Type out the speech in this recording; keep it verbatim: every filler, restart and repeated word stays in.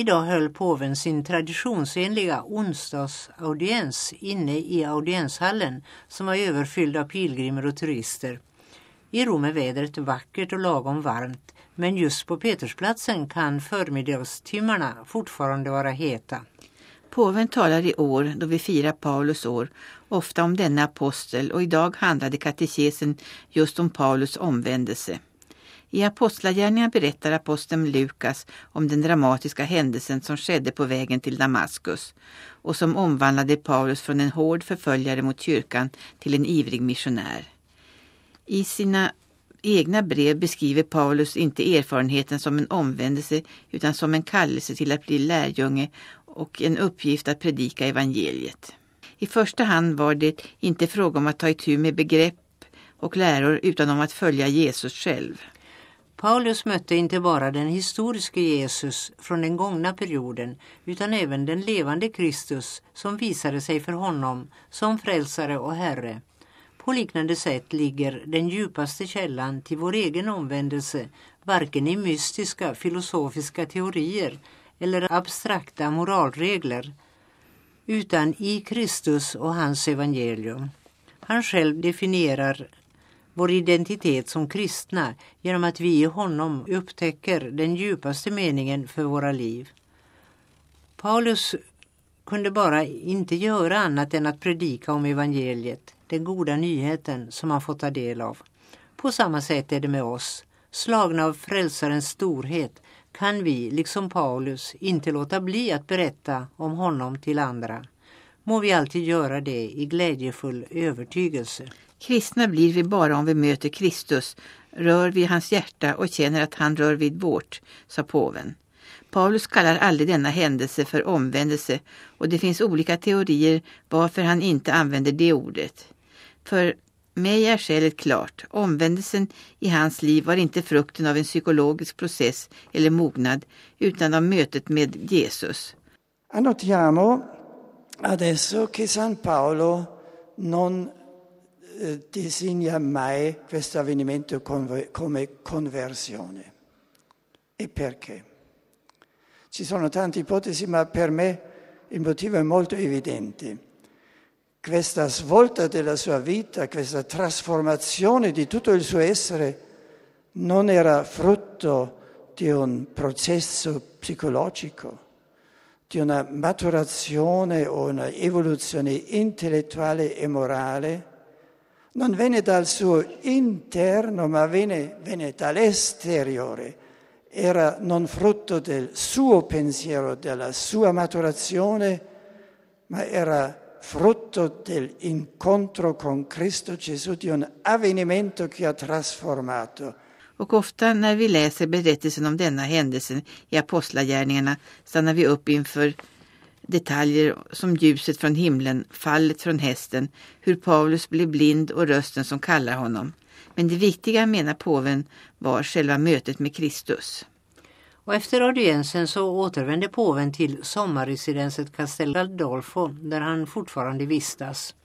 Idag höll påven sin traditionsenliga onsdagsaudiens inne i audienshallen som var överfylld av pilgrimer och turister. I Rom är vädret vackert och lagom varmt, men just på Petersplatsen kan förmiddagstimmarna fortfarande vara heta. Påven talar i år, då vi firar Paulus år, ofta om denna apostel, och idag handlade katekesen just om Paulus omvändelse. I Apostlagärningarna berättar aposteln Lukas om den dramatiska händelsen som skedde på vägen till Damaskus och som omvandlade Paulus från en hård förföljare mot kyrkan till en ivrig missionär. I sina egna brev beskriver Paulus inte erfarenheten som en omvändelse utan som en kallelse till att bli lärjunge och en uppgift att predika evangeliet. I första hand var det inte fråga om att ta itu med begrepp och läror utan om att följa Jesus själv. Paulus mötte inte bara den historiska Jesus från den gångna perioden utan även den levande Kristus som visade sig för honom som frälsare och herre. På liknande sätt ligger den djupaste källan till vår egen omvändelse varken i mystiska filosofiska teorier eller abstrakta moralregler utan i Kristus och hans evangelium. Han själv definierar vår identitet som kristna genom att vi i honom upptäcker den djupaste meningen för våra liv. Paulus kunde bara inte göra annat än att predika om evangeliet, den goda nyheten som han fått ta del av. På samma sätt är det med oss. Slagna av frälsarens storhet kan vi, liksom Paulus, inte låta bli att berätta om honom till andra. Må vi alltid göra det i glädjefull övertygelse. Kristna blir vi bara om vi möter Kristus, rör vid hans hjärta och känner att han rör vid vårt, sa påven. Paulus kallar aldrig denna händelse för omvändelse och det finns olika teorier varför han inte använder det ordet. För mig är skälet klart. Omvändelsen i hans liv var inte frukten av en psykologisk process eller mognad utan av mötet med Jesus. Annotiamo adesso che San Paolo non designa mai questo avvenimento come conversione. E perché? Ci sono tante ipotesi, ma per me il motivo è molto evidente. Questa svolta della sua vita, questa trasformazione di tutto il suo essere non era frutto di un processo psicologico, di una maturazione o una evoluzione intellettuale e morale. Non venne dal suo interno, ma venne, venne dall'esteriore. Era non frutto del suo pensiero, della sua maturazione, ma era frutto dell'incontro con Cristo Gesù, di un avvenimento che ha trasformato. Och ofta när vi läser berättelsen om denna händelsen i apostlagärningarna stannar vi upp inför detaljer som ljuset från himlen, fallet från hästen, hur Paulus blev blind och rösten som kallar honom. Men det viktiga, menar påven, var själva mötet med Kristus. Och efter audiensen så återvände påven till sommarresidenset Castel Gandolfo där han fortfarande vistas.